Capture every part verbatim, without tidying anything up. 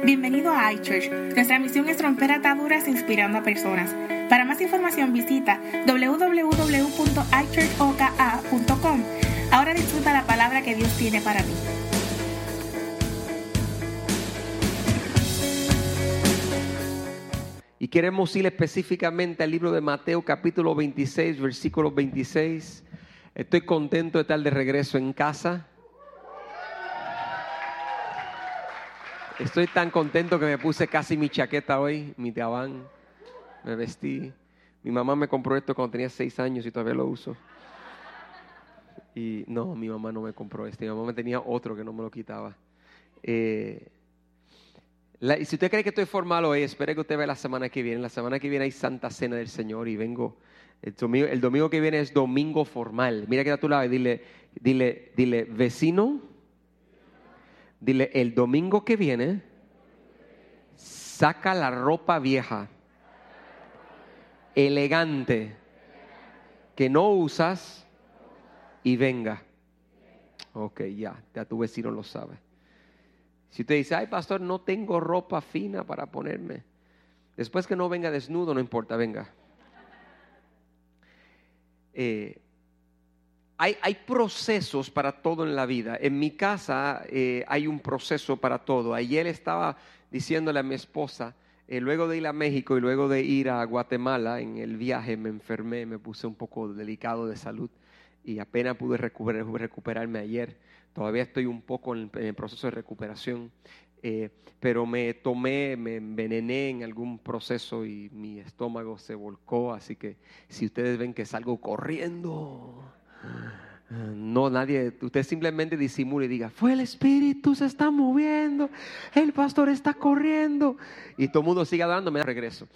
Bienvenido a iChurch. Nuestra misión es romper ataduras inspirando a personas. Para más información visita doble u doble u doble u punto i church o k a punto com. Ahora disfruta la palabra que Dios tiene para ti. Y queremos ir específicamente al libro de Mateo capítulo veintiséis, versículo veintiséis. Estoy contento de estar de regreso en casa. Estoy tan contento que me puse casi mi chaqueta hoy, mi gabán. Me vestí. Mi mamá me compró esto cuando tenía seis años y todavía lo uso. Y no, mi mamá no me compró este. Mi mamá me tenía otro que no me lo quitaba. Eh, la, y si usted cree que estoy formal hoy, espere que usted vea la semana que viene. La semana que viene hay Santa Cena del Señor y vengo. El domingo, el domingo que viene es domingo formal. Mira que está a tu lado y dile, dile, dile, vecino. Dile, el domingo que viene, saca la ropa vieja, elegante, que no usas y venga. Ok, ya, ya tu vecino lo sabe. Si usted dice, ay pastor, no tengo ropa fina para ponerme. Después que no venga desnudo, no importa, venga. Eh, Hay, hay procesos para todo en la vida. En mi casa eh, hay un proceso para todo. Ayer estaba diciéndole a mi esposa, eh, luego de ir a México y luego de ir a Guatemala, en el viaje me enfermé, me puse un poco delicado de salud y apenas pude recuperar, recuperarme ayer. Todavía estoy un poco en, en el proceso de recuperación, eh, pero me tomé, me envenené en algún proceso y mi estómago se volcó. Así que si ustedes ven que salgo corriendo... No, nadie, usted simplemente disimula y diga, fue el espíritu, se está moviendo, el pastor está corriendo y todo el mundo sigue adorando, me da regreso.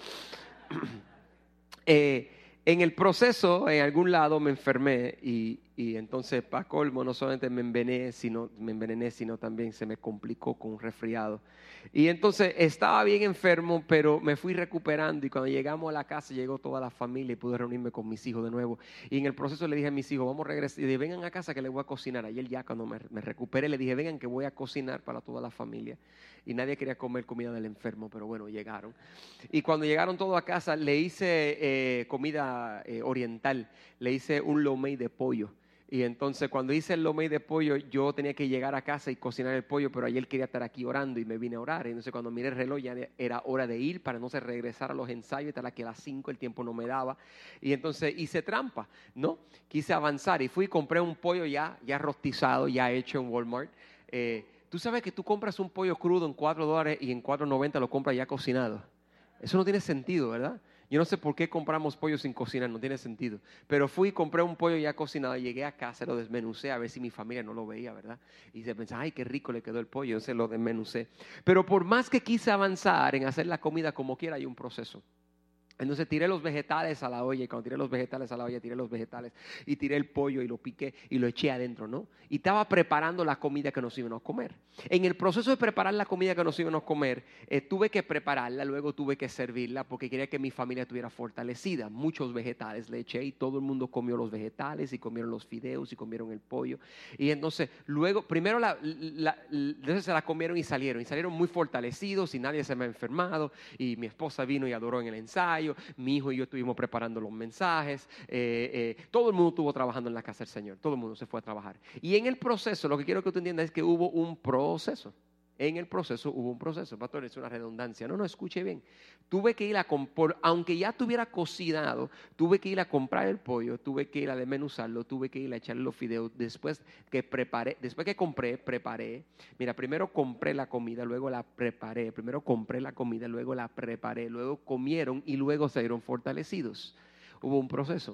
eh, en el proceso, en algún lado me enfermé y, y entonces para colmo no solamente me envenené, sino, me envenené, sino también se me complicó con un resfriado. Y entonces estaba bien enfermo, pero me fui recuperando y cuando llegamos a la casa llegó toda la familia y pude reunirme con mis hijos de nuevo. Y en el proceso le dije a mis hijos, vamos a regresar, y dije, vengan a casa que les voy a cocinar. Ayer ya cuando me, me recuperé le dije, vengan que voy a cocinar para toda la familia. Y nadie quería comer comida del enfermo, pero bueno, llegaron. Y cuando llegaron todos a casa le hice eh, comida eh, oriental, le hice un lo mein de pollo. Y entonces cuando hice el lo mein de pollo, yo tenía que llegar a casa y cocinar el pollo, pero ayer quería estar aquí orando y me vine a orar. Entonces cuando miré el reloj ya era hora de ir para no se regresar a los ensayos, hasta que a las cinco el tiempo no me daba. Y entonces hice trampa, ¿no? Quise avanzar y fui y compré un pollo ya, ya rostizado, ya hecho en Walmart. Eh, tú sabes que tú compras un pollo crudo en cuatro dólares y en cuatro noventa lo compras ya cocinado. Eso no tiene sentido, ¿verdad? Yo no sé por qué compramos pollo sin cocinar, no tiene sentido. Pero fui y compré un pollo ya cocinado, llegué a casa, lo desmenucé a ver si mi familia no lo veía, ¿verdad? Y se pensaba, ay, qué rico le quedó el pollo, entonces lo desmenucé. Pero por más que quise avanzar en hacer la comida como quiera, hay un proceso. Entonces tiré los vegetales a la olla y cuando tiré los vegetales a la olla, tiré los vegetales y tiré el pollo y lo piqué y lo eché adentro, ¿no? Y estaba preparando la comida que nos íbamos a comer. En el proceso de preparar la comida que nos íbamos a comer, eh, tuve que prepararla, luego tuve que servirla porque quería que mi familia estuviera fortalecida. Muchos vegetales le eché y todo el mundo comió los vegetales y comieron los fideos y comieron el pollo. Y entonces luego, primero la, la, la, se la comieron y salieron. Y salieron muy fortalecidos y nadie se me ha enfermado. Y mi esposa vino y adoró en el ensayo. Mi hijo y yo estuvimos preparando los mensajes, eh, eh, todo el mundo estuvo trabajando en la casa del Señor, todo el mundo se fue a trabajar. Y en el proceso, lo que quiero que tú entiendas es que hubo un proceso. En el proceso hubo un proceso, pastor, es una redundancia. No, no, escuche bien. Tuve que ir a comprar, aunque ya estuviera cocinado, tuve que ir a comprar el pollo, tuve que ir a desmenuzarlo, tuve que ir a echarle los fideos. Después que preparé, después que compré, preparé. Mira, primero compré la comida, luego la preparé. Primero compré la comida, luego la preparé. Luego comieron y luego salieron fortalecidos. Hubo un proceso.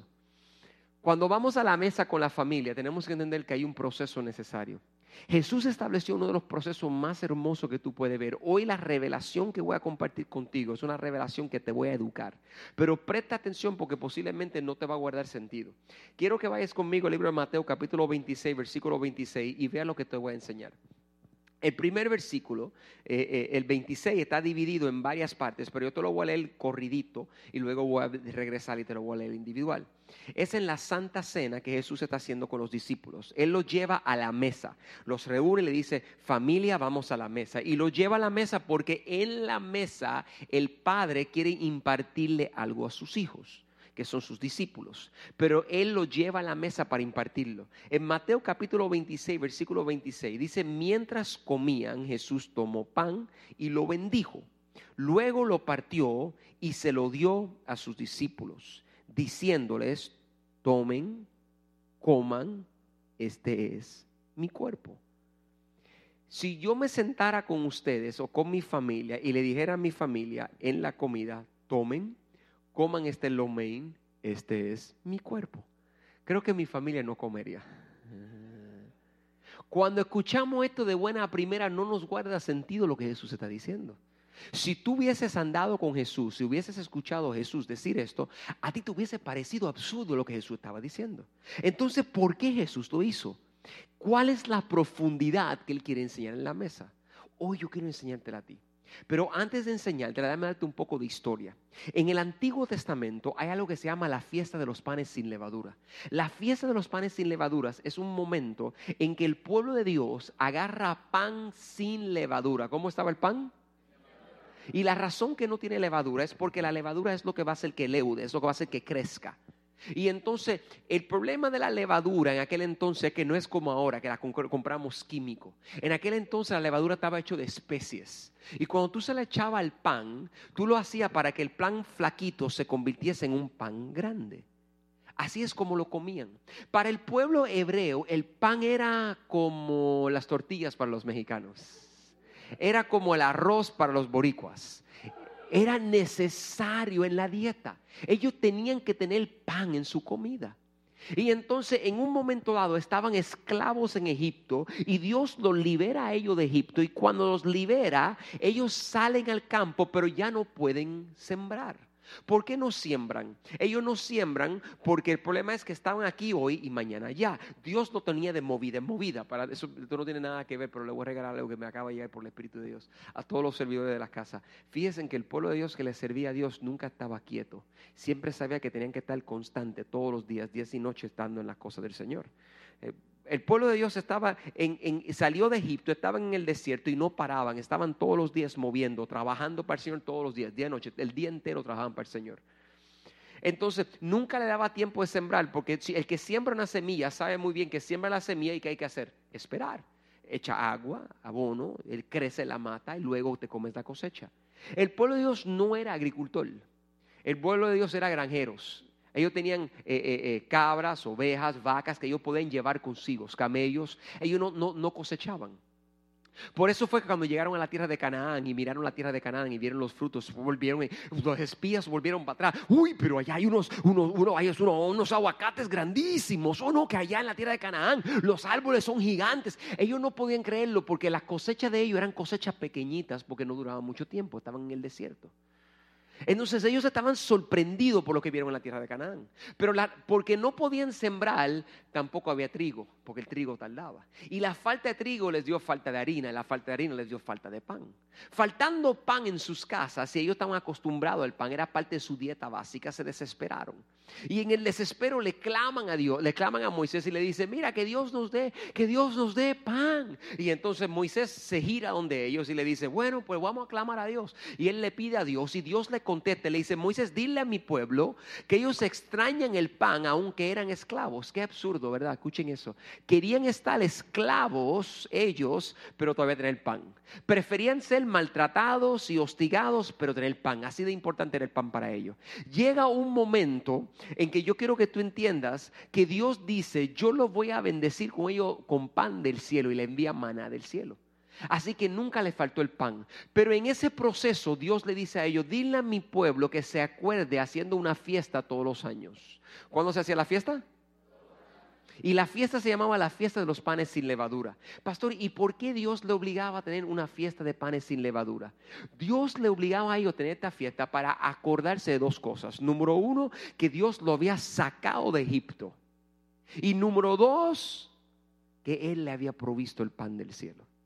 Cuando vamos a la mesa con la familia, tenemos que entender que hay un proceso necesario. Jesús estableció uno de los procesos más hermosos que tú puedes ver. Hoy la revelación que voy a compartir contigo es una revelación que te voy a educar. Pero presta atención porque posiblemente no te va a guardar sentido. Quiero que vayas conmigo al libro de Mateo capítulo veintiséis, versículo veintiséis y vea lo que te voy a enseñar. El primer versículo, eh, eh, el veintiséis, está dividido en varias partes, pero yo te lo voy a leer corridito y luego voy a regresar y te lo voy a leer individual. Es en la Santa Cena que Jesús está haciendo con los discípulos. Él los lleva a la mesa, los reúne y le dice, familia, vamos a la mesa. Y los lleva a la mesa porque en la mesa el Padre quiere impartirle algo a sus hijos, que son sus discípulos, pero Él lo lleva a la mesa para impartirlo. En Mateo capítulo veintiséis, versículo veintiséis, dice, mientras comían, Jesús tomó pan y lo bendijo. Luego lo partió y se lo dio a sus discípulos, diciéndoles, tomen, coman, este es mi cuerpo. Si yo me sentara con ustedes o con mi familia y le dijera a mi familia en la comida, tomen, coman este lo main, este es mi cuerpo, creo que mi familia no comería. Cuando escuchamos esto de buena a primera, no nos guarda sentido lo que Jesús está diciendo. Si tú hubieses andado con Jesús, si hubieses escuchado a Jesús decir esto, a ti te hubiese parecido absurdo lo que Jesús estaba diciendo. Entonces, ¿por qué Jesús lo hizo? ¿Cuál es la profundidad que Él quiere enseñar en la mesa? Hoy yo quiero enseñártela a ti. Pero antes de enseñarte, déjame darte un poco de historia. En el Antiguo Testamento hay algo que se llama la fiesta de los panes sin levadura. La fiesta de los panes sin levaduras es un momento en que el pueblo de Dios agarra pan sin levadura. ¿Cómo estaba el pan? Y la razón que no tiene levadura es porque la levadura es lo que va a hacer que leude, es lo que va a hacer que crezca. Y entonces el problema de la levadura en aquel entonces es que no es como ahora que la compramos químico. En aquel entonces la levadura estaba hecho de especies. Y cuando tú se le echaba al pan, tú lo hacías para que el pan flaquito se convirtiese en un pan grande. Así es como lo comían. Para el pueblo hebreo el pan era como las tortillas para los mexicanos. Era como el arroz para los boricuas. Era necesario en la dieta. Ellos tenían que tener pan en su comida. Y entonces en un momento dado estaban esclavos en Egipto y Dios los libera a ellos de Egipto, y cuando los libera ellos salen al campo pero ya no pueden sembrar. ¿Por qué no siembran? Ellos no siembran porque el problema es que estaban aquí hoy y mañana allá. Dios lo tenía de movida en movida. Para eso esto no tiene nada que ver, pero le voy a regalar algo que me acaba de llegar por el Espíritu de Dios a todos los servidores de la casa. Fíjense que el pueblo de Dios que le servía a Dios nunca estaba quieto. Siempre sabía que tenían que estar constante todos los días, días y noches, estando en las cosas del Señor. Eh, El pueblo de Dios estaba en, en, salió de Egipto, estaban en el desierto y no paraban, estaban todos los días moviendo, trabajando para el Señor todos los días, día y noche, el día entero trabajaban para el Señor. Entonces nunca le daba tiempo de sembrar, porque el que siembra una semilla sabe muy bien que siembra la semilla y ¿qué hay que hacer? Esperar. Echa agua, abono, él crece la mata y luego te comes la cosecha. El pueblo de Dios no era agricultor, el pueblo de Dios era granjeros. Ellos tenían eh, eh, eh, cabras, ovejas, vacas que ellos podían llevar consigo, camellos. Ellos no, no, no cosechaban. Por eso fue que cuando llegaron a la tierra de Canaán y miraron la tierra de Canaán y vieron los frutos, volvieron, los espías volvieron para atrás. Uy, pero allá hay unos, unos, unos, hay unos, unos aguacates grandísimos. Oh no, que allá en la tierra de Canaán los árboles son gigantes. Ellos no podían creerlo porque las cosechas de ellos eran cosechas pequeñitas porque no duraban mucho tiempo, estaban en el desierto. Entonces ellos estaban sorprendidos por lo que vieron en la tierra de Canaán. Pero la, porque no podían sembrar, tampoco había trigo, porque el trigo tardaba. Y la falta de trigo les dio falta de harina, y la falta de harina les dio falta de pan. Faltando pan en sus casas, si ellos estaban acostumbrados al pan, era parte de su dieta básica, se desesperaron. Y en el desespero le claman a Dios, le claman a Moisés y le dicen, mira, que Dios nos dé, que Dios nos dé pan. Y entonces Moisés se gira donde ellos y le dice, bueno, pues vamos a clamar a Dios. Y él le pide a Dios y Dios le contesta, le dice, Moisés, dile a mi pueblo que ellos extrañan el pan aunque eran esclavos. Qué absurdo, ¿verdad? Escuchen eso. Querían estar esclavos ellos, pero todavía tener pan. Preferían ser maltratados y hostigados, pero tener pan. Así de importante era el pan para ellos. Llega un momento en que yo quiero que tú entiendas que Dios dice, yo los voy a bendecir con ellos con pan del cielo, y le envía maná del cielo. Así que nunca le faltó el pan. Pero en ese proceso Dios le dice a ellos, dile a mi pueblo que se acuerde haciendo una fiesta todos los años. ¿Cuándo se hacía la fiesta? Y la fiesta se llamaba la fiesta de los panes sin levadura. Pastor, ¿y por qué Dios le obligaba a tener una fiesta de panes sin levadura? Dios le obligaba a ellos a tener esta fiesta para acordarse de dos cosas. Número uno, que Dios lo había sacado de Egipto. Y número dos, que Él le había provisto el pan del cielo.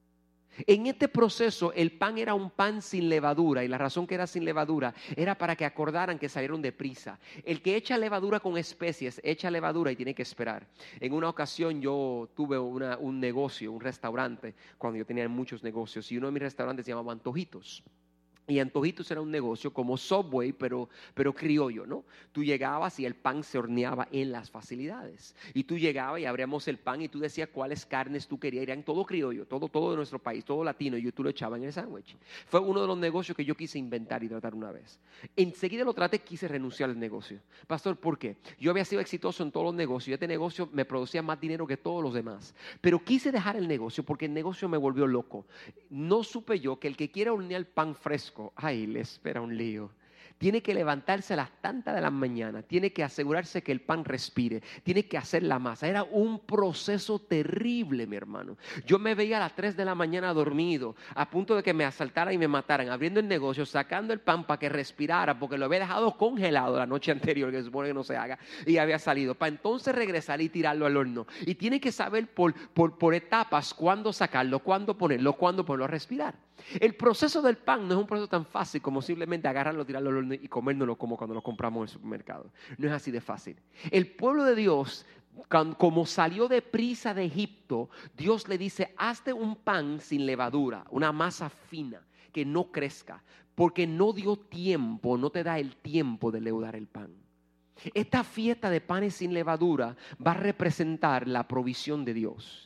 En este proceso el pan era un pan sin levadura, y la razón que era sin levadura era para que acordaran que salieron deprisa. El que echa levadura con especies echa levadura y tiene que esperar. En una ocasión yo tuve una, un negocio, un restaurante, cuando yo tenía muchos negocios, y uno de mis restaurantes se llamaba Antojitos. Y Antojitos era un negocio como Subway, pero, pero criollo, ¿no? Tú llegabas y el pan se horneaba en las facilidades. Y tú llegabas y abríamos el pan y tú decías cuáles carnes tú querías. Eran todo criollo, todo, todo de nuestro país, todo latino. Y tú lo echabas en el sándwich. Fue uno de los negocios que yo quise inventar y tratar una vez. Enseguida lo traté, quise renunciar al negocio. Pastor, ¿por qué? Yo había sido exitoso en todos los negocios. Y este negocio me producía más dinero que todos los demás. Pero quise dejar el negocio porque el negocio me volvió loco. No supe yo que el que quiera hornear pan fresco, ay, le espera un lío. Tiene que levantarse a las tantas de la mañana, tiene que asegurarse que el pan respire, tiene que hacer la masa. Era un proceso terrible, mi hermano. Yo me veía a las tres de la mañana dormido, a punto de que me asaltaran y me mataran, abriendo el negocio, sacando el pan para que respirara, porque lo había dejado congelado la noche anterior, que se supone que no se haga, y había salido, para entonces regresar y tirarlo al horno. Y tiene que saber por, por, por etapas cuándo sacarlo, cuándo ponerlo, cuándo ponerlo a respirar. El proceso del pan no es un proceso tan fácil como simplemente agarrarlo, tirarlo al horno y comérnoslo como cuando lo compramos en el supermercado. No es así de fácil. El pueblo de Dios, como salió de prisa de Egipto, Dios le dice: hazte un pan sin levadura, una masa fina que no crezca, porque no dio tiempo, no te da el tiempo de leudar el pan. Esta fiesta de panes sin levadura va a representar la provisión de Dios.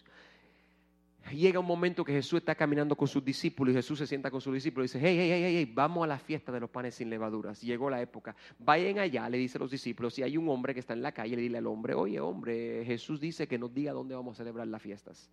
Llega un momento que Jesús está caminando con sus discípulos y Jesús se sienta con sus discípulos y dice: hey, hey, hey, hey, vamos a la fiesta de los panes sin levaduras. Llegó la época, vayan allá, le dice a los discípulos. Si hay un hombre que está en la calle, le dile al hombre: oye, hombre, Jesús dice que nos diga dónde vamos a celebrar las fiestas.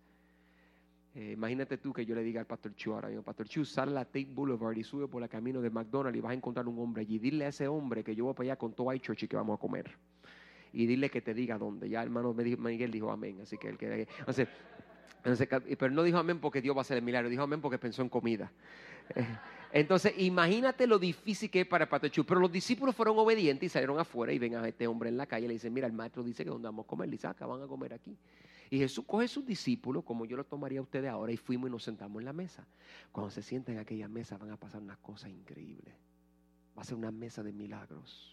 Eh, imagínate tú que yo le diga al pastor Chu ahora, pastor Chu, sale a la Tate Boulevard y sube por el camino de McDonald's y vas a encontrar un hombre allí. Dile a ese hombre que yo voy para allá con todo iChurch y que vamos a comer. Y dile que te diga dónde. Ya hermano Miguel dijo amén, así que él que... Entonces, Entonces, pero no dijo amén porque Dios va a hacer el milagro, dijo amén porque pensó en comida. Entonces, imagínate lo difícil que es para el pastor Chu. Pero los discípulos fueron obedientes y salieron afuera y ven a este hombre en la calle y le dicen: mira, el maestro dice que donde vamos a comer. Le dice: acá van a comer aquí. Y Jesús coge a sus discípulos, como yo lo tomaría a ustedes ahora, y fuimos y nos sentamos en la mesa. Cuando se sienten en aquella mesa van a pasar unas cosas increíbles. Va a ser una mesa de milagros.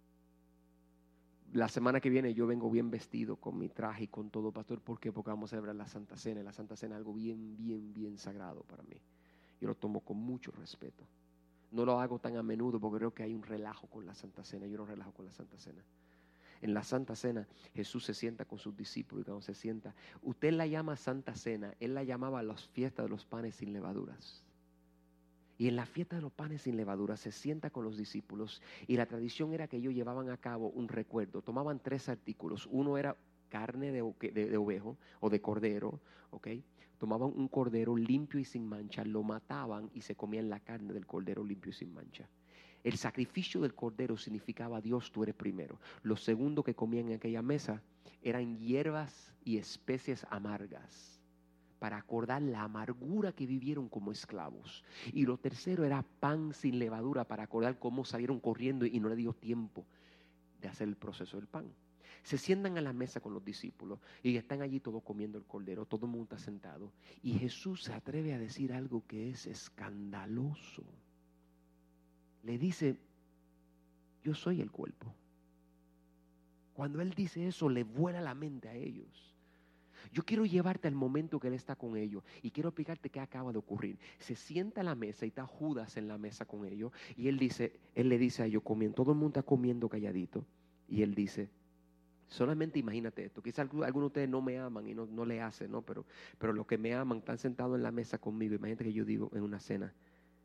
La semana que viene yo vengo bien vestido con mi traje y con todo, pastor. ¿Por qué? Porque vamos a celebrar la Santa Cena. Y la Santa Cena es algo bien, bien, bien sagrado para mí. Yo lo tomo con mucho respeto. No lo hago tan a menudo porque creo que hay un relajo con la Santa Cena. Yo no relajo con la Santa Cena. En la Santa Cena Jesús se sienta con sus discípulos y cuando se sienta, usted la llama Santa Cena, él la llamaba las fiestas de los panes sin levaduras. Y en la fiesta de los panes sin levadura se sienta con los discípulos y la tradición era que ellos llevaban a cabo un recuerdo. Tomaban tres artículos. Uno era carne de, de, de ovejo o de cordero, ¿ok? Tomaban un cordero limpio y sin mancha, lo mataban y se comían la carne del cordero limpio y sin mancha. El sacrificio del cordero significaba: Dios, tú eres primero. Lo segundo que comían en aquella mesa eran hierbas y especies amargas, para acordar la amargura que vivieron como esclavos. Y lo tercero era pan sin levadura, para acordar cómo salieron corriendo y no le dio tiempo de hacer el proceso del pan. Se sientan a la mesa con los discípulos y están allí todos comiendo el cordero, todo el mundo está sentado. Y Jesús se atreve a decir algo que es escandaloso. Le dice: yo soy el cuerpo. Cuando Él dice eso, le vuela la mente a ellos. Yo quiero llevarte al momento que Él está con ellos y quiero explicarte qué acaba de ocurrir. Se sienta a la mesa y está Judas en la mesa con ellos y él dice, él le dice a ellos: comiendo, todo el mundo está comiendo calladito, y Él dice: solamente imagínate esto, quizás algunos de ustedes no me aman y no, no le hacen, ¿no? Pero, pero los que me aman están sentados en la mesa conmigo. Imagínate que yo digo en una cena: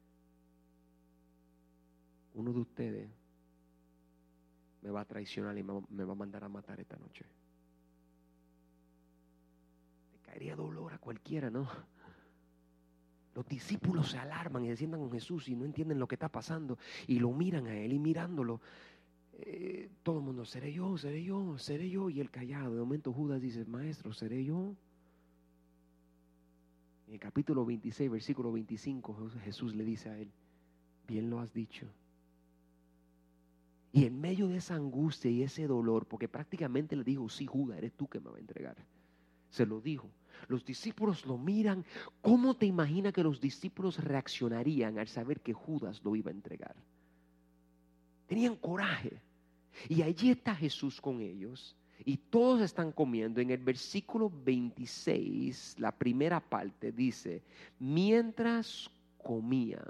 uno de ustedes me va a traicionar y me va a mandar a matar esta noche. Caería dolor a cualquiera, ¿no? Los discípulos se alarman y se sientan con Jesús y no entienden lo que está pasando y lo miran a Él y mirándolo, eh, todo el mundo: seré yo, seré yo, seré yo. Y Él callado. De momento Judas dice: maestro, ¿seré yo? En el capítulo veintiséis, versículo veinticinco, Jesús le dice a él: bien lo has dicho. Y en medio de esa angustia y ese dolor, porque prácticamente le dijo: sí, Judas, eres tú que me va a entregar. Se lo dijo. Los discípulos lo miran. ¿Cómo te imaginas que los discípulos reaccionarían al saber que Judas lo iba a entregar? Tenían coraje. Y allí está Jesús con ellos. Y todos están comiendo. En el versículo veintiséis, la primera parte dice, mientras comían.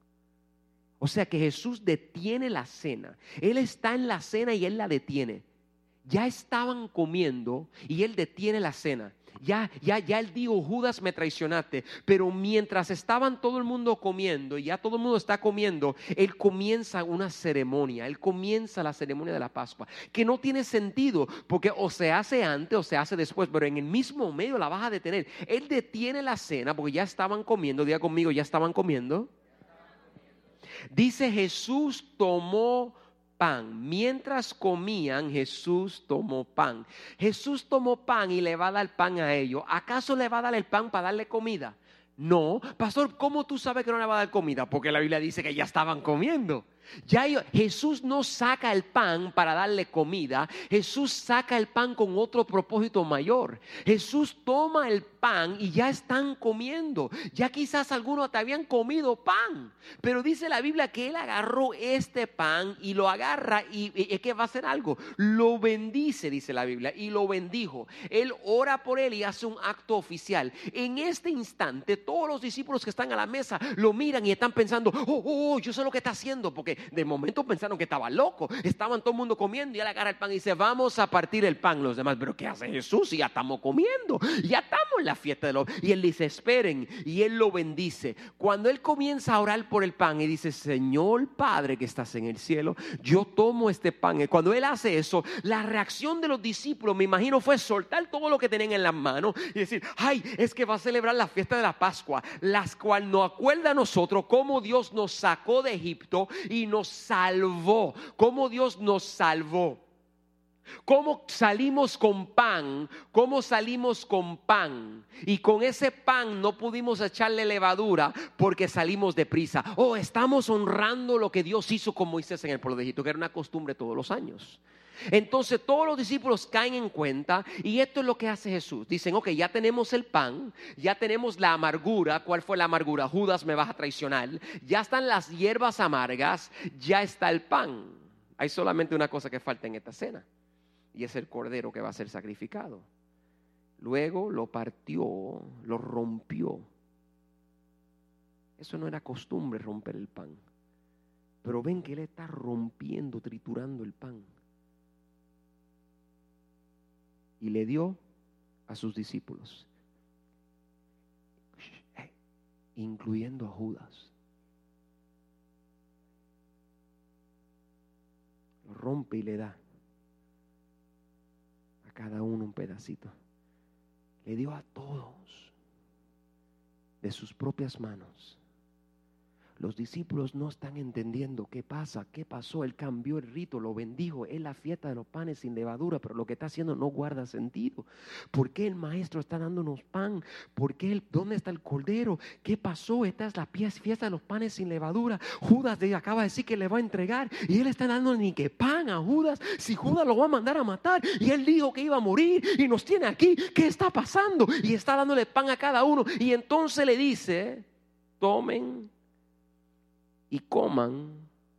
O sea que Jesús detiene la cena. Él está en la cena y Él la detiene. Ya estaban comiendo y Él detiene la cena. Ya, ya, ya Él dijo, Judas, me traicionaste. Pero mientras estaban todo el mundo comiendo y ya todo el mundo está comiendo, Él comienza una ceremonia. Él comienza la ceremonia de la Pascua, que no tiene sentido, porque o se hace antes o se hace después, pero en el mismo medio la vas a detener. Él detiene la cena porque ya estaban comiendo. Diga conmigo, ya estaban comiendo. Dice, Jesús tomó pan. Mientras comían, Jesús tomó pan. Jesús tomó pan y le va a dar pan a ellos. ¿Acaso le va a dar el pan para darle comida? No. Pastor, ¿cómo tú sabes que no le va a dar comida? Porque la Biblia dice que ya estaban comiendo. Ya ellos, Jesús no saca el pan para darle comida. Jesús saca el pan con otro propósito mayor. Jesús toma el pan y ya están comiendo. Ya quizás algunos te habían comido pan, pero dice la Biblia que Él agarró este pan y lo agarra y es que va a hacer algo. Lo bendice, dice la Biblia, y lo bendijo. Él ora por él y hace un acto oficial. En este instante todos los discípulos que están a la mesa lo miran y están pensando, oh, oh, oh, yo sé lo que está haciendo, porque de momento pensaron que estaba loco. Estaban todo el mundo comiendo y él agarra el pan y dice, vamos a partir el pan. Los demás, pero ¿qué hace Jesús? Si ya estamos comiendo, ya estamos en la fiesta de los... Y él dice, esperen, y él lo bendice. Cuando él comienza a orar por el pan y dice, Señor Padre que estás en el cielo, yo tomo este pan. Cuando él hace eso, la reacción de los discípulos, me imagino, fue soltar todo lo que tenían en las manos y decir, ay, es que va a celebrar la fiesta de la Pascua, las cual nos acuerda a nosotros cómo Dios nos sacó de Egipto y nos salvó, cómo Dios nos salvó. ¿Cómo salimos con pan? ¿Cómo salimos con pan? Y con ese pan no pudimos echarle levadura porque salimos deprisa. Oh, estamos honrando lo que Dios hizo con Moisés en el pueblo de Egipto, que era una costumbre todos los años. Entonces todos los discípulos caen en cuenta y esto es lo que hace Jesús. Dicen, ok, ya tenemos el pan, ya tenemos la amargura. ¿Cuál fue la amargura? Judas, me vas a traicionar. Ya están las hierbas amargas, ya está el pan. Hay solamente una cosa que falta en esta cena y es el cordero que va a ser sacrificado. Luego lo partió, lo rompió. Eso no era costumbre, romper el pan, pero ven que él está rompiendo, triturando el pan. Y le dio a sus discípulos, incluyendo a Judas. Lo rompe y le da a cada uno un pedacito. Le dio a todos de sus propias manos. Los discípulos no están entendiendo qué pasa, qué pasó. Él cambió el rito, lo bendijo. Es la fiesta de los panes sin levadura, pero lo que está haciendo no guarda sentido. ¿Por qué el maestro está dándonos pan? ¿Por qué el, dónde está el cordero? ¿Qué pasó? Esta es la fiesta de los panes sin levadura. Judas acaba de decir que le va a entregar y él está dando ni que pan a Judas. Si Judas lo va a mandar a matar y él dijo que iba a morir y nos tiene aquí, ¿qué está pasando? Y está dándole pan a cada uno. Y entonces le dice, tomen y coman,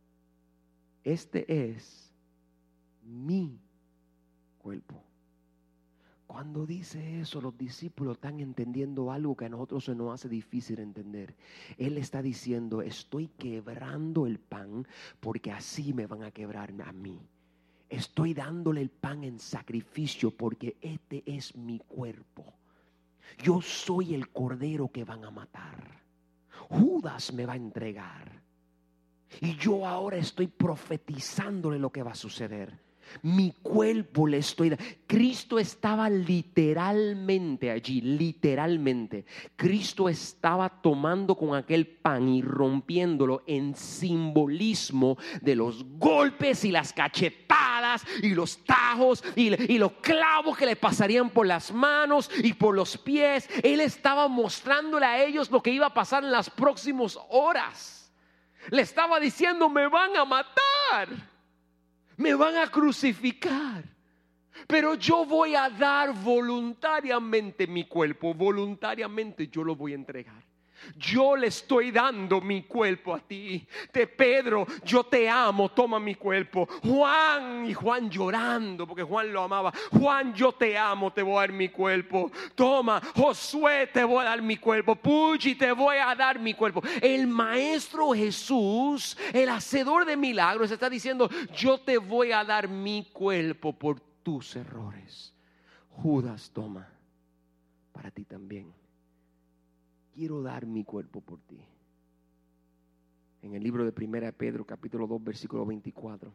este es mi cuerpo. Cuando dice eso, los discípulos están entendiendo algo que a nosotros se nos hace difícil entender. Él está diciendo, estoy quebrando el pan porque así me van a quebrar a mí. Estoy dándole el pan en sacrificio porque este es mi cuerpo. Yo soy el cordero que van a matar. Judas me va a entregar. Y yo ahora estoy profetizándole lo que va a suceder. Mi cuerpo le estoy dando. Cristo estaba literalmente allí, literalmente. Cristo estaba tomando con aquel pan y rompiéndolo en simbolismo de los golpes y las cachetadas y los tajos y, y los clavos que le pasarían por las manos y por los pies. Él estaba mostrándole a ellos lo que iba a pasar en las próximas horas. Le estaba diciendo, me van a matar, me van a crucificar. Pero yo voy a dar voluntariamente mi cuerpo, voluntariamente yo lo voy a entregar. Yo le estoy dando mi cuerpo a ti. Te Pedro, yo te amo, toma mi cuerpo. Juan, y Juan llorando porque Juan lo amaba. Juan, yo te amo, te voy a dar mi cuerpo. Toma, Josué, te voy a dar mi cuerpo. Puchi, te voy a dar mi cuerpo. El maestro Jesús, el hacedor de milagros, está diciendo: yo te voy a dar mi cuerpo por tus errores. Judas, toma, para ti también. Quiero dar mi cuerpo por ti. En el libro de Primera de Pedro, capítulo dos, versículo veinticuatro,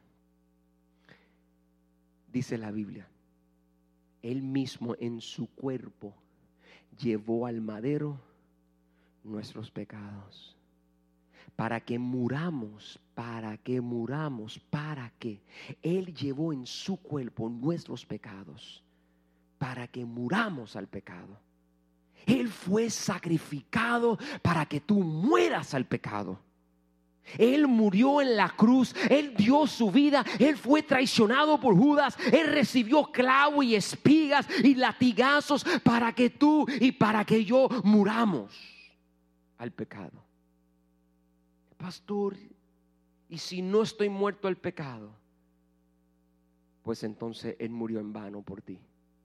dice la Biblia: Él mismo en su cuerpo llevó al madero nuestros pecados, para que muramos, para que muramos, para que Él llevó en su cuerpo nuestros pecados, para que muramos al pecado. Él fue sacrificado para que tú mueras al pecado. Él murió en la cruz, Él dio su vida, Él fue traicionado por Judas, Él recibió clavo y espigas y latigazos para que tú y para que yo muramos al pecado. Pastor, ¿y si no estoy muerto al pecado? Pues entonces Él murió en vano por ti.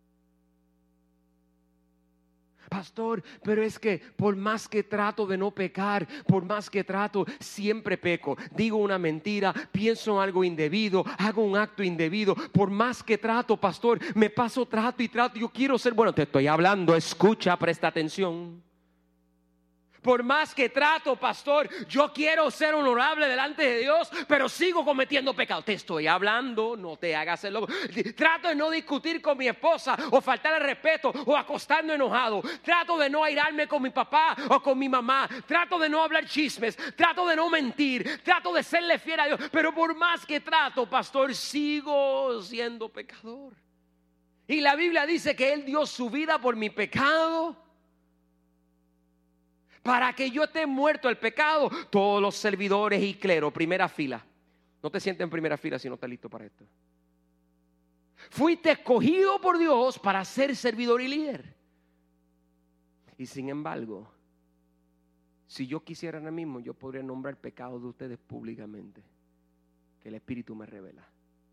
Pastor, pero es que por más que trato de no pecar, por más que trato, siempre peco. Digo una mentira, pienso en algo indebido, hago un acto indebido. Por más que trato, pastor, me paso trato y trato. Yo quiero ser bueno. Te estoy hablando, escucha, presta atención. Por más que trato, pastor, yo quiero ser honorable delante de Dios, pero sigo cometiendo pecado. Te estoy hablando, no te hagas el loco. Trato de no discutir con mi esposa o faltar el respeto o acostarme enojado. Trato de no airarme con mi papá o con mi mamá. Trato de no hablar chismes. Trato de no mentir. Trato de serle fiel a Dios. Pero por más que trato, pastor, sigo siendo pecador. Y la Biblia dice que Él dio su vida por mi pecado, para que yo esté muerto al pecado. Todos los servidores y clero, primera fila. No te sientes en primera fila si no estás listo para esto. Fuiste escogido por Dios para ser servidor y líder. Y sin embargo, si yo quisiera ahora mismo, yo podría nombrar pecados de ustedes públicamente, que el Espíritu me revela.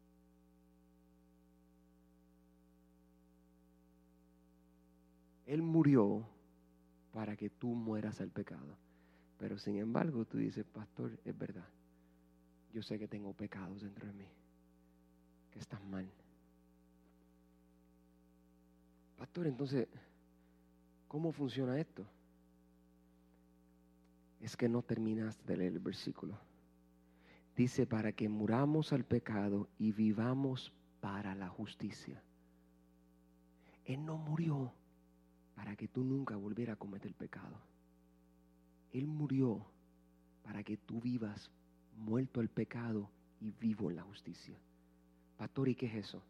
Él murió para que tú mueras al pecado. Pero sin embargo tú dices: pastor, es verdad, yo sé que tengo pecados dentro de mí que están mal. Pastor, entonces, ¿cómo funciona esto? Es que no terminaste de leer el versículo. Dice: para que muramos al pecado y vivamos para la justicia. Él no murió para que tú nunca volvieras a cometer pecado. Él murió para que tú vivas muerto al pecado y vivo en la justicia. Pastor, ¿y qué es eso?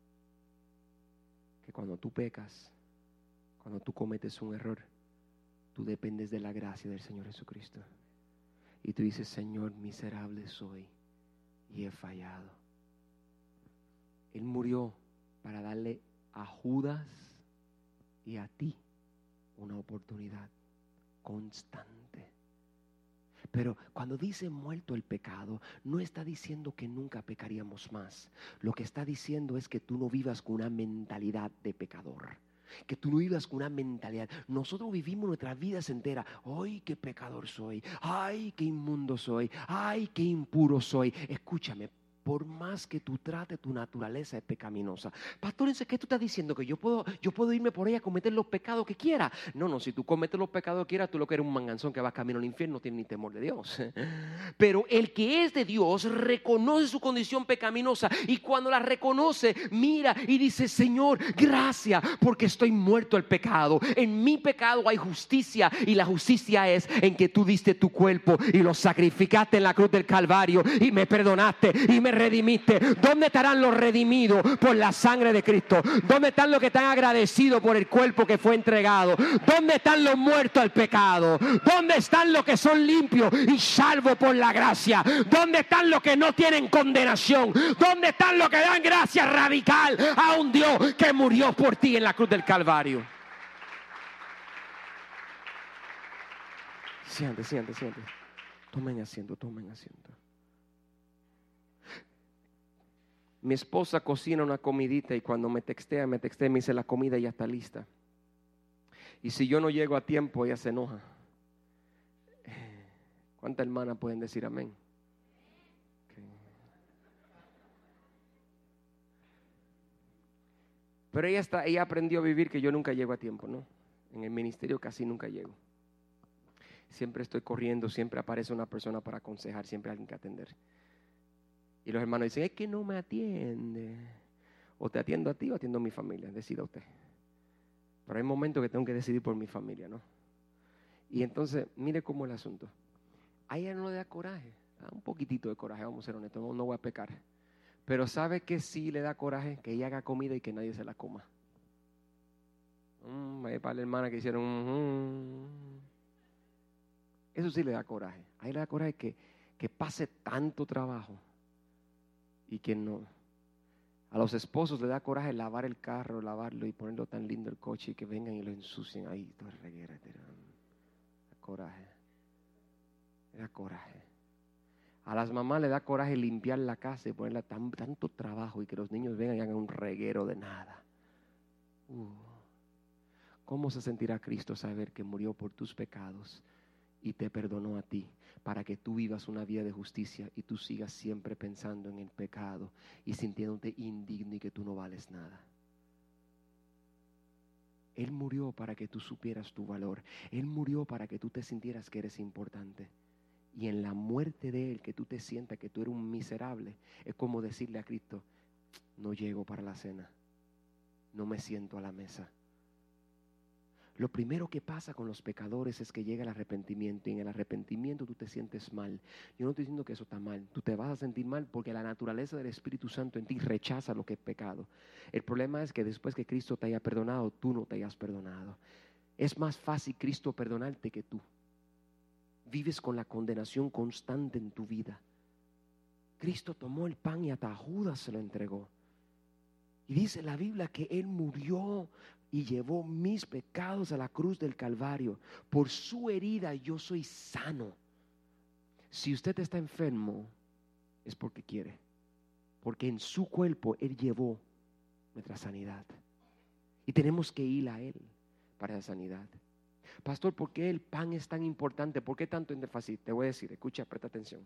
Que cuando tú pecas, cuando tú cometes un error, tú dependes de la gracia del Señor Jesucristo. Y tú dices: Señor, miserable soy y he fallado. Él murió para darle a Judas y a ti una oportunidad constante. Pero cuando dice muerto el pecado, no está diciendo que nunca pecaríamos más. Lo que está diciendo es que tú no vivas con una mentalidad de pecador. Que tú no vivas con una mentalidad. Nosotros vivimos nuestras vidas enteras: ay, qué pecador soy, ay, qué inmundo soy, ay, qué impuro soy. Escúchame, por más que tú trates, tu naturaleza es pecaminosa. Pastor, ¿qué tú estás diciendo? ¿Que yo puedo, yo puedo irme por ahí a cometer los pecados que quiera? No, no, si tú cometes los pecados que quieras, tú lo que eres un manganzón que va camino al infierno, no tienes ni temor de Dios. Pero el que es de Dios reconoce su condición pecaminosa, y cuando la reconoce, mira y dice: Señor, gracias, porque estoy muerto al pecado. En mi pecado hay justicia, y la justicia es en que tú diste tu cuerpo y lo sacrificaste en la cruz del Calvario y me perdonaste y me redimiste? ¿Dónde estarán los redimidos por la sangre de Cristo? ¿Dónde están los que están agradecidos por el cuerpo que fue entregado? ¿Dónde están los muertos al pecado? ¿Dónde están los que son limpios y salvos por la gracia? ¿Dónde están los que no tienen condenación? ¿Dónde están los que dan gracia radical a un Dios que murió por ti en la cruz del Calvario? Siente, siente, siente. Tomen asiento, tomen asiento. Mi esposa cocina una comidita y cuando me textea, me textea, me dice la comida ya está lista. Y si yo no llego a tiempo, ella se enoja. ¿Cuántas hermanas pueden decir amén? Okay. Pero ella está, ella aprendió a vivir que yo nunca llego a tiempo, ¿no? En el ministerio casi nunca llego. Siempre estoy corriendo, siempre aparece una persona para aconsejar, siempre hay alguien que atender. Y los hermanos dicen, es que no me atiende. O te atiendo a ti o atiendo a mi familia, decida usted. Pero hay momentos que tengo que decidir por mi familia, ¿no? Y entonces, mire cómo es el asunto. A ella no le da coraje, un poquitito de coraje, vamos a ser honestos, no, no voy a pecar. Pero ¿sabe que sí le da coraje? Que ella haga comida y que nadie se la coma. Mm, hay para la hermana que hicieron... Mm, Eso sí le da coraje. A ella le da coraje que, que pase tanto trabajo y que no. A los esposos le da coraje lavar el carro, lavarlo y ponerlo tan lindo el coche y que vengan y lo ensucien ahí. Todo el reguero. Da coraje. Le da coraje. A las mamás le da coraje limpiar la casa y ponerle tan, tanto trabajo y que los niños vengan y hagan un reguero de nada. Uh. ¿Cómo se sentirá Cristo saber que murió por tus pecados y te perdonó a ti para que tú vivas una vida de justicia y tú sigas siempre pensando en el pecado y sintiéndote indigno y que tú no vales nada? Él murió para que tú supieras tu valor. Él murió para que tú te sintieras que eres importante. Y en la muerte de Él, que tú te sientas que tú eres un miserable, es como decirle a Cristo, no llego para la cena, no me siento a la mesa. Lo primero que pasa con los pecadores es que llega el arrepentimiento y en el arrepentimiento tú te sientes mal. Yo no estoy diciendo que eso está mal, tú te vas a sentir mal porque la naturaleza del Espíritu Santo en ti rechaza lo que es pecado. El problema es que después que Cristo te haya perdonado, tú no te hayas perdonado. Es más fácil Cristo perdonarte que tú. Vives con la condenación constante en tu vida. Cristo tomó el pan y hasta a Judas se lo entregó. Y dice la Biblia que Él murió y llevó mis pecados a la cruz del Calvario. Por su herida yo soy sano. Si usted está enfermo, es porque quiere. Porque en su cuerpo Él llevó nuestra sanidad. Y tenemos que ir a Él para la sanidad. Pastor, ¿por qué el pan es tan importante? ¿Por qué tanto énfasis? Te voy a decir, escucha, presta atención.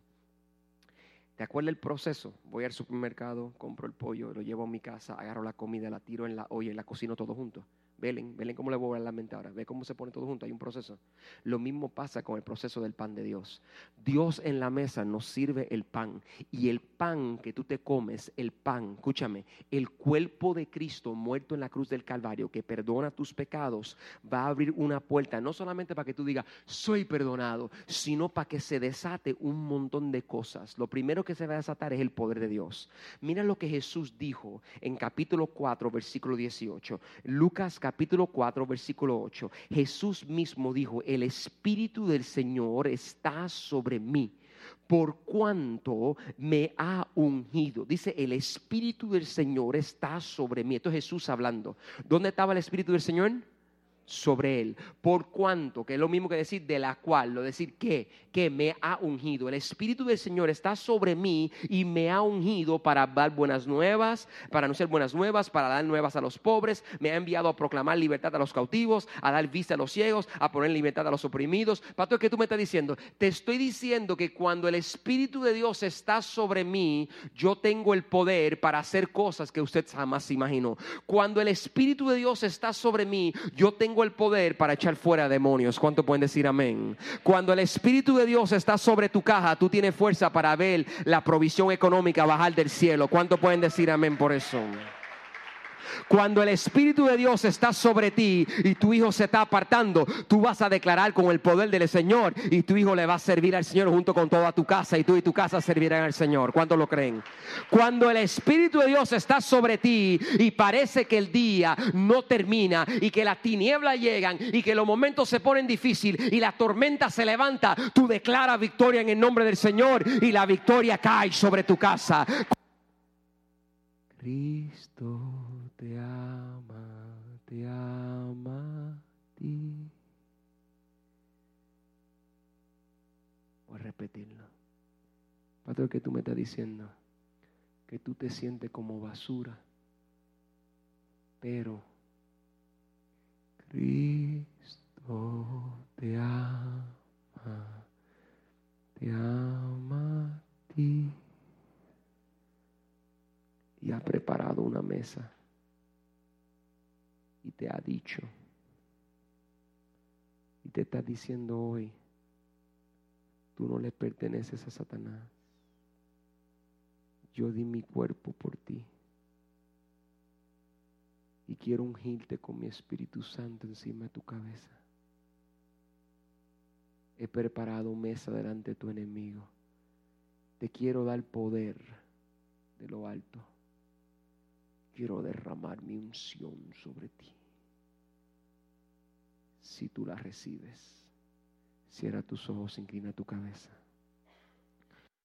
¿Te acuerdas el proceso? Voy al supermercado, compro el pollo, lo llevo a mi casa, agarro la comida, la tiro en la olla y la cocino todo junto. Velen, velen cómo le voy a dar la mente ahora. Ve cómo se pone todo junto, hay un proceso. Lo mismo pasa con el proceso del pan de Dios. Dios en la mesa nos sirve el pan. Y el pan que tú te comes, el pan, escúchame, el cuerpo de Cristo muerto en la cruz del Calvario, que perdona tus pecados, va a abrir una puerta, no solamente para que tú digas, soy perdonado, sino para que se desate un montón de cosas. Lo primero que se va a desatar es el poder de Dios. Mira lo que Jesús dijo en capítulo cuatro, versículo dieciocho. Lucas capítulo cuatro, versículo ocho. Jesús mismo dijo, el Espíritu del Señor está sobre mí, por cuanto me ha ungido. Dice, el Espíritu del Señor está sobre mí. Esto es Jesús hablando. ¿Dónde estaba el Espíritu del Señor? Sobre él. Por cuanto, que es lo mismo que decir de la cual, lo decir que, que me ha ungido. El Espíritu del Señor está sobre mí y me ha ungido para dar buenas nuevas, para anunciar buenas nuevas, para dar nuevas a los pobres. Me ha enviado a proclamar libertad a los cautivos, a dar vista a los ciegos, a poner libertad a los oprimidos. Pastor, ¿qué tú me estás diciendo? Te estoy diciendo que cuando el Espíritu de Dios está sobre mí, yo tengo el poder para hacer cosas que usted jamás imaginó. Cuando el Espíritu de Dios está sobre mí, yo tengo el poder para echar fuera demonios. ¿Cuánto pueden decir amén? Cuando el Espíritu de Dios está sobre tu caja, tú tienes fuerza para ver la provisión económica bajar del cielo. ¿Cuánto pueden decir amén por eso? Cuando el Espíritu de Dios está sobre ti y tu hijo se está apartando, tú vas a declarar con el poder del Señor y tu hijo le va a servir al Señor junto con toda tu casa y tú y tu casa servirán al Señor. ¿Cuántos lo creen? Cuando el Espíritu de Dios está sobre ti y parece que el día no termina y que las tinieblas llegan y que los momentos se ponen difíciles y la tormenta se levanta, tú declaras victoria en el nombre del Señor y la victoria cae sobre tu casa. Cristo te ama, te ama a ti. Voy a repetirlo. Pastor, que tú me estás diciendo que tú te sientes como basura, pero Cristo te ama, te ama a ti. Y ha preparado una mesa y te ha dicho y te está diciendo hoy, tú no le perteneces a Satanás. Yo di mi cuerpo por ti y quiero ungirte con mi Espíritu Santo encima de tu cabeza. He preparado mesa delante de tu enemigo. Te quiero dar poder de lo alto. Quiero derramar mi unción sobre ti. Si tú la recibes, cierra tus ojos, inclina tu cabeza.